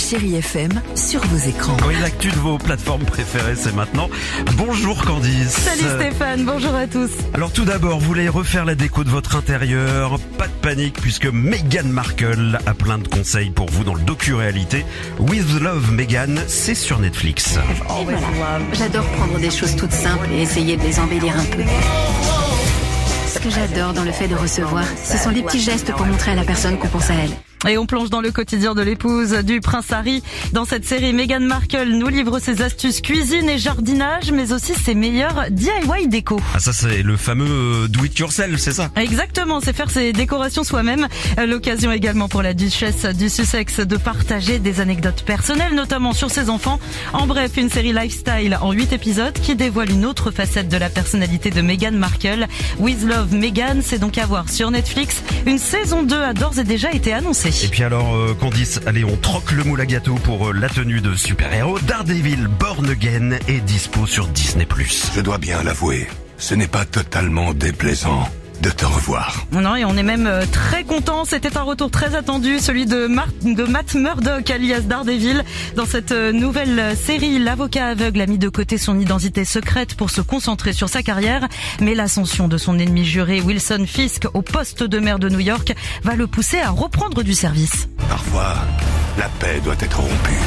Chérie FM sur vos écrans. Oui, l'actu de vos plateformes préférées, c'est maintenant. Bonjour Candice. Salut Stéphane, bonjour à tous. Alors tout d'abord, vous voulez refaire la déco de votre intérieur? Pas de panique puisque Meghan Markle a plein de conseils pour vous dans le docu-réalité With Love Meghan, c'est sur Netflix. Et voilà. J'adore prendre des choses toutes simples et essayer de les embellir un peu. Ce que j'adore dans le fait de recevoir, ce sont les petits gestes pour montrer à la personne qu'on pense à elle. Et on plonge dans le quotidien de l'épouse du prince Harry. Dans cette série, Meghan Markle nous livre ses astuces cuisine et jardinage, mais aussi ses meilleurs DIY déco. Ah ça c'est le fameux do it yourself, c'est ça? Exactement, c'est faire ses décorations soi-même. L'occasion également pour la duchesse du Sussex de partager des anecdotes personnelles, notamment sur ses enfants. En bref, une série lifestyle en 8 épisodes qui dévoile une autre facette de la personnalité de Meghan Markle. With Love Meghan, c'est donc à voir sur Netflix. Une saison 2 a d'ores et déjà été annoncée. Et puis alors Candice, allez on troque le moule à gâteau pour la tenue de super-héros. Daredevil Born Again est dispo sur Disney+. Je dois bien l'avouer, ce n'est pas totalement déplaisant de te revoir. Non, et on est même très content. C'était un retour très attendu, celui de Matt Murdock, alias Daredevil. Dans cette nouvelle série, l'avocat aveugle a mis de côté son identité secrète pour se concentrer sur sa carrière. Mais l'ascension de son ennemi juré, Wilson Fisk, au poste de maire de New York, va le pousser à reprendre du service. Parfois, la paix doit être rompue.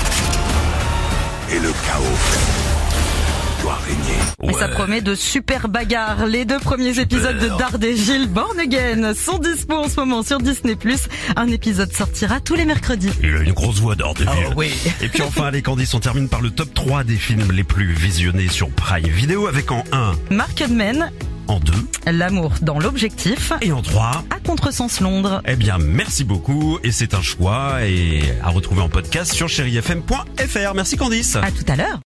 Et le chaos doit régner. Et ça promet de super bagarres. Les 2 premiers épisodes de Daredevil Born Again sont dispo en ce moment sur Disney+. Un épisode sortira tous les mercredis. Il a une grosse voix Daredevil. Oh oui. Et puis enfin, les Candice, on termine par le top 3 des films les plus visionnés sur Prime Video avec en 1... Marked Men. En 2... L'amour dans l'objectif. Et en 3... À Contresens Londres. Eh bien, merci beaucoup. Et c'est un choix et à retrouver en podcast sur chérifm.fr. Merci Candice. À tout à l'heure.